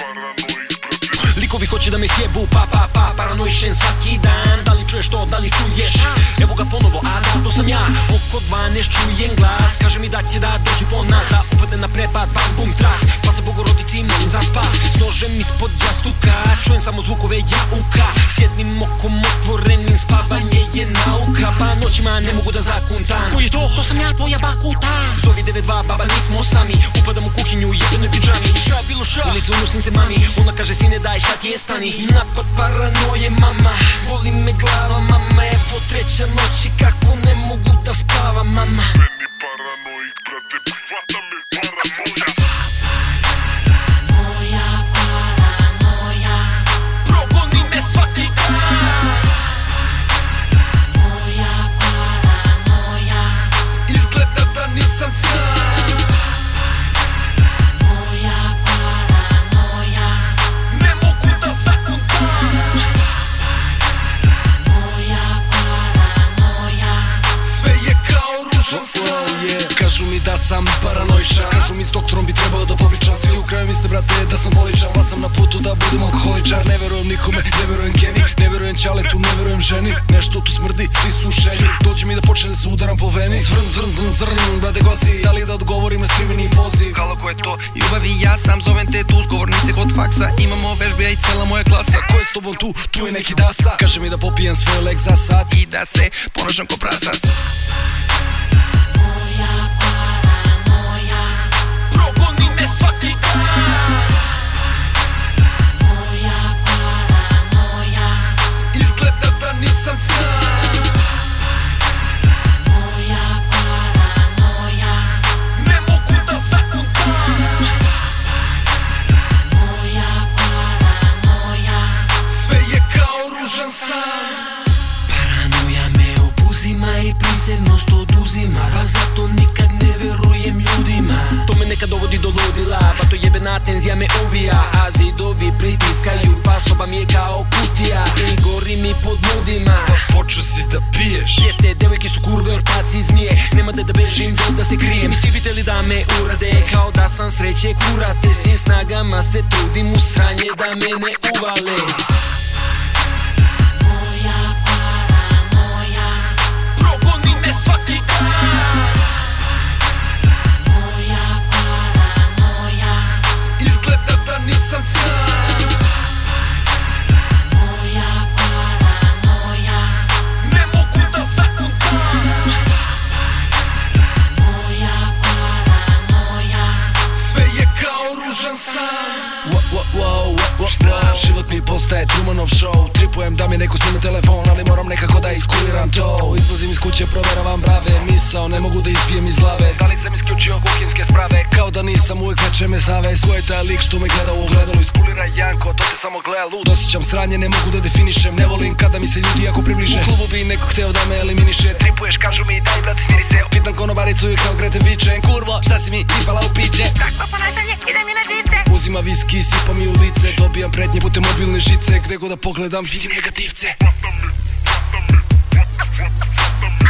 Likovi hoće da me sjebu, paranoišen svaki dan. Da li čuješ to, da li čuješ? Evo ga ponovo, a da, to sam ja. Oko 12 čujem glas, kaže mi da će da dođe po nas, da upadne na prepad, bam bum tras. Pa se Bogorodici molim za spas, s nožem ispod jastuka. Čujem samo zvukove jauka, s jednim okom otvorenim, spavanje je nauka. Pa noćima ne mogu da zakuntam. Ko je to? To sam ja, tvoja bakuta. Zovi 92, baba, nismo sami. Upadam u kuhinju u jebenoj pidžami. Šta bilo šta? Ulicu unosim se mami, ona kaže sine daj šta ti je stani. Napad paranoje mama, boli me glava mama. Evo treća noć i kako ne mogu da spavam mama. Meni paranoik brate, prihvata me paranoja. Paranoja, progoni me svaki dan. Paranoja, izgleda da nisam sam. Kažu mi da sam paranoičan, kažu mi s doktorom bi trebao da popričam. Svi u kraju misle brate da sam dvoličan, pa sam na putu da budem alkoholičar. Ne verujem nikome, ne verujem Kevi, ne verujem Ćaletu, ne verujem ženi. Nešto tu smrdi, svi su šeni. Dođi mi da počne da se udaram po veni. Zvrn, brate gosi, da li da odgovorim na skriveni poziv? Halo, ko je to? Ljubavi ja sam, zovem te tu, zgovornice kod faksa. Imamo vežbe, ja i cela moja klasa. Ko je s tobom tu? Tu je neki dasa. Kaže mi da popijem svoj lek za sat i da se ponašam ko prasac. svaki dan. Paranoja, izgleda da nisam sam. Paranoja, ne mogu da zakuntam. Paranoja, sve je kao ružan san. Paranoja me obuzima i prisebnost oduzima, pa zato nikad ne verujem ljudima. To me nekad dovodi do ludila, pa to jebena tenzija me ubija. A zidovi pritiskaju, pa soba mi je kao kutija i gori mi pod nudima. Počeo si da piješ? Jeste, devojke su kurve, ortaci zmije. Nema da bežim, da se krijem. I svi videli da me urade, kao da sam sreće kurate. Svim snagama se trudim u sranje da me ne uvale. Progoni me svaki dan. Izgleda da nisam sam. Ne mogu da zakuntam. Sve je kao ružan san. Život mi postaje Trumanov show. Tripujem da mi neko snime telefon, ali moram nekako da iskuliram to. Izlazim iz kuće, proveravam brave. Misao ne mogu da izbijem iz glave. Da li sam isključio kuhinske sprave? Kao da nisam, uvek veče me zaves. Ko je taj lik što me gleda u ogledalu? Iskulira Janko, to te samo gleda lud. Osjećam sranje, ne mogu da definišem. Ne volim kada mi se ljudi jako približe. U klubu bi neko hteo da me eliminiše. Tripuješ, kažu mi daj brate smiri se. Pitam konobaricu i kao Grete vičem. Kurvo, šta si mi sipala u piće? Takvo ponašanje ide mi na živce. Uzima viski, sipa mi u lice. Dobijam pretnje putem mobilne žice. Gde god da pogledam vidim negativce.